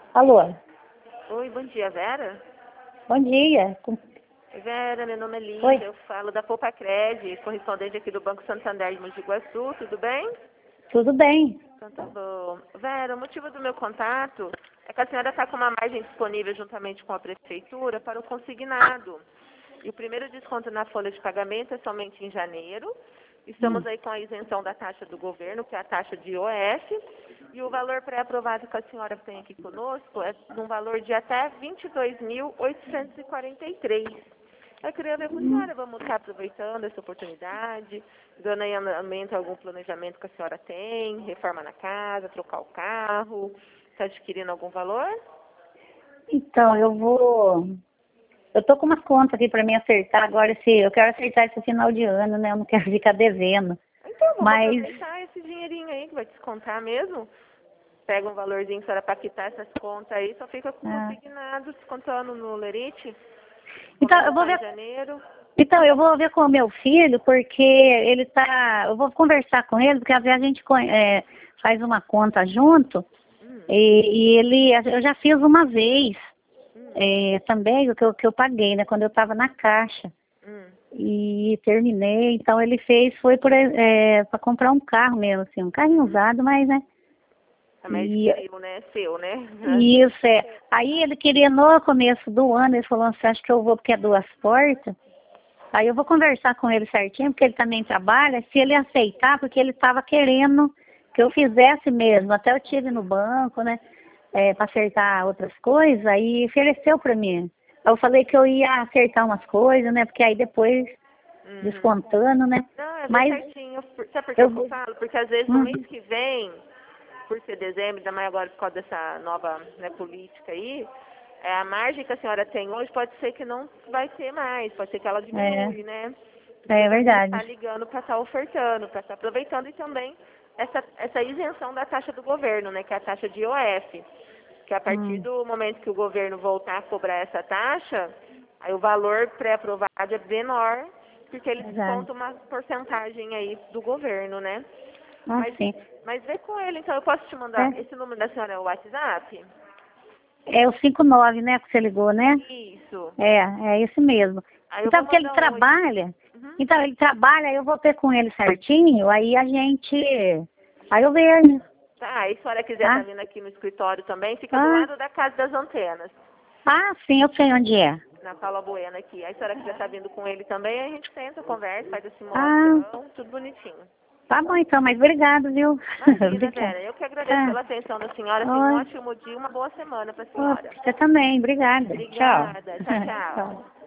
Alô, Oi, bom dia, Vera. bom dia. Oi, Vera, meu nome é Oi, Lígia, eu falo da Poupa-Cred, correspondente aqui do Banco Santander de Mogi Guaçu, tudo bem? tudo bem? Então tá bom. Vera, o motivo do meu contato é que a senhora está com uma margem disponível juntamente com a Prefeitura para o consignado. E o primeiro desconto na folha de pagamento é somente em janeiro. Estamos Hum. aí com a isenção da taxa do governo, que é a taxa de IOF, e o valor pré-aprovado que a senhora tem aqui conosco é num valor de até 22.843. Eu queria ver com a senhora, vamos estar aproveitando essa oportunidade, dando aí andamento a algum planejamento que a senhora tem, reforma na casa, trocar o carro, está adquirindo algum valor? Então, eu tô com umas contas aqui para me acertar agora, eu quero acertar esse final de ano, né? Eu não quero ficar devendo. Então, vamos Mas, aproveitar esse dinheirinho aí que vai descontar mesmo. Pega um valorzinho que a senhora para quitar essas contas aí, só fica com ah, consignado, descontando no Lerite. então eu Começa vou só em ver, janeiro. eu vou ver com o meu filho, porque eu vou conversar com ele, porque às vezes a gente faz uma conta junto, Hum, eu já fiz uma vez, hum, também o que eu paguei, né? Quando eu estava na caixa. hum. E terminei, então ele foi para comprar um carro mesmo, assim, um carrinho usado, mas, né? Também E adquiriu, né? Seu, né? isso é. Aí ele queria no começo do ano, ele falou, você acha que eu vou porque é 2 portas? Aí eu vou conversar com ele certinho, porque ele também trabalha, se ele aceitar, porque ele estava querendo que eu fizesse mesmo. Até eu tive no banco, né? Para acertar outras coisas, aí ofereceu para mim. Aí eu falei que eu ia acertar umas coisas, né? Porque aí depois Uhum. descontando, né? Não, é bem Mas certinho. Sabe por que eu eu vou. falo? Porque às vezes no mês Uhum, que vem, por ser dezembro, ainda mais agora por causa dessa nova, né, política aí, a margem que a senhora tem hoje pode ser que não vai ter mais, pode ser que ela é, diminui, né? Por é isso que a gente está verdade. ligando para estar ofertando, para estar aproveitando e também essa isenção da taxa do governo, né, que é a taxa de IOF, que a partir Hum, do momento que o governo voltar a cobrar essa taxa, aí o valor pré-aprovado é menor, porque eles verdade. descontam uma porcentagem aí do governo, né? Mas, Assim. mas vê com ele, então eu posso te mandar, É, esse número da senhora é o WhatsApp? é o 59, né, que você ligou, né? Isso. É esse mesmo. Aí eu Então, vou porque ele mandar um oi. trabalha, Uhum. então ele trabalha, eu vou ter com ele certinho, aí eu vejo, Tá, aí se a senhora quiser estar tá? vindo aqui no escritório também, fica do Ah, lado da Casa das Antenas, sim, eu sei onde é. na Paula Bueno aqui. Aí se a senhora quiser estar vindo com ele também, a gente senta, conversa, faz a Ah, simulação, tudo bonitinho. tá bom então, mas obrigado, viu? Imagina, Obrigada. Vera, eu que agradeço Tá. pela atenção da senhora, tenha um Oi, ótimo dia, uma boa semana para a oi, senhora. você também, obrigada. Tchau. Obrigada, tchau, tchau. Tchau.